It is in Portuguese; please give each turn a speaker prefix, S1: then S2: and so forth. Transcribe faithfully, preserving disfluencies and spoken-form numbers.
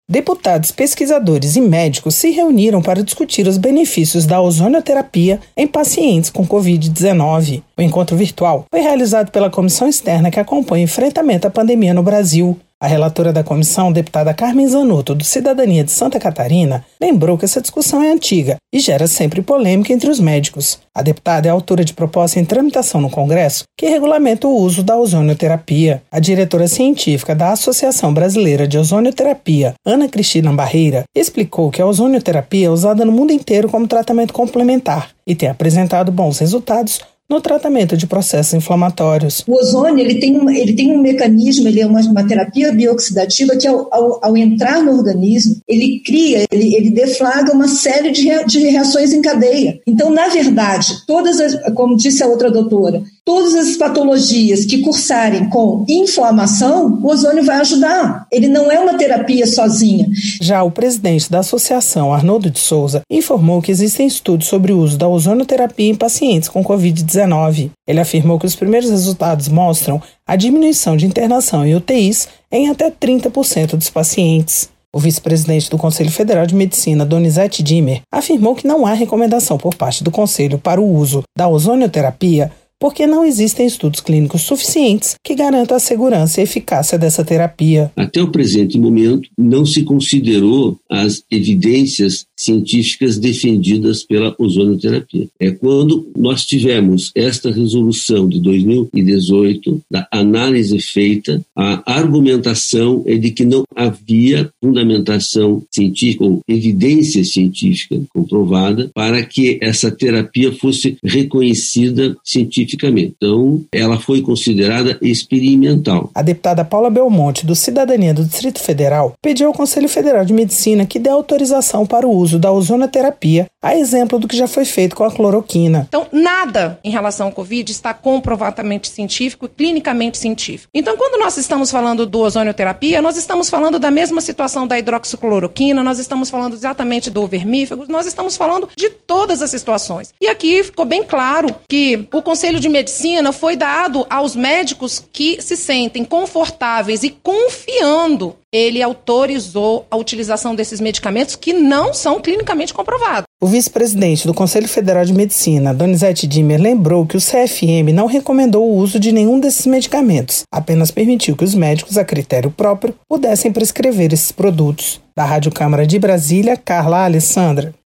S1: Deputados, pesquisadores e médicos se reuniram para discutir os benefícios da ozonioterapia em pacientes com covid dezenove. O encontro virtual foi realizado pela comissão externa que acompanha o enfrentamento à pandemia no Brasil. A relatora da comissão, deputada Carmen Zanotto, do Cidadania de Santa Catarina, lembrou que essa discussão é antiga e gera sempre polêmica entre os médicos. A deputada é autora de proposta em tramitação no Congresso que regulamenta o uso da ozonioterapia. A diretora científica da Associação Brasileira de Ozonioterapia, Ana Cristina Barreira, explicou que a ozonioterapia é usada no mundo inteiro como tratamento complementar e tem apresentado bons resultados no tratamento de processos inflamatórios.
S2: O ozônio ele tem, um, ele tem um mecanismo, ele é uma, uma terapia bioxidativa que ao, ao, ao entrar no organismo, ele cria, ele, ele deflagra uma série de, rea, de reações em cadeia. Então, na verdade, todas as, como disse a outra doutora, todas as patologias que cursarem com inflamação, o ozônio vai ajudar. Ele não é uma terapia sozinha.
S1: Já o presidente da associação, Arnoldo de Souza, informou que existem estudos sobre o uso da ozonioterapia em pacientes com covid dezenove. Ele afirmou que os primeiros resultados mostram a diminuição de internação em U T Is em até trinta por cento dos pacientes. O vice-presidente do Conselho Federal de Medicina, Donizete Dimmer, afirmou que não há recomendação por parte do Conselho para o uso da ozonioterapia porque não existem estudos clínicos suficientes que garantam a segurança e eficácia dessa terapia.
S3: Até o presente momento, não se considerou as evidências científicas defendidas pela ozonioterapia. É quando nós tivemos esta resolução de dois mil e dezoito, da análise feita, a argumentação é de que não havia fundamentação científica ou evidência científica comprovada para que essa terapia fosse reconhecida cientificamente. Então, ela foi considerada experimental.
S1: A deputada Paula Belmonte, do Cidadania do Distrito Federal, pediu ao Conselho Federal de Medicina que dê autorização para o uso da ozonioterapia, a exemplo do que já foi feito com a cloroquina.
S4: Então, nada em relação ao Covid está comprovadamente científico e clinicamente científico. Então, quando nós estamos falando do ozonioterapia, nós estamos falando da mesma situação da hidroxicloroquina, nós estamos falando exatamente do vermífugo, nós estamos falando de todas as situações. E aqui ficou bem claro que o Conselho de Medicina foi dado aos médicos que se sentem confortáveis e confiando. Ele autorizou a utilização desses medicamentos que não são clinicamente comprovados.
S1: O vice-presidente do Conselho Federal de Medicina, Donizete Dimmer, lembrou que o C F M não recomendou o uso de nenhum desses medicamentos, apenas permitiu que os médicos, a critério próprio, pudessem prescrever esses produtos. Da Rádio Câmara de Brasília, Carla Alessandra.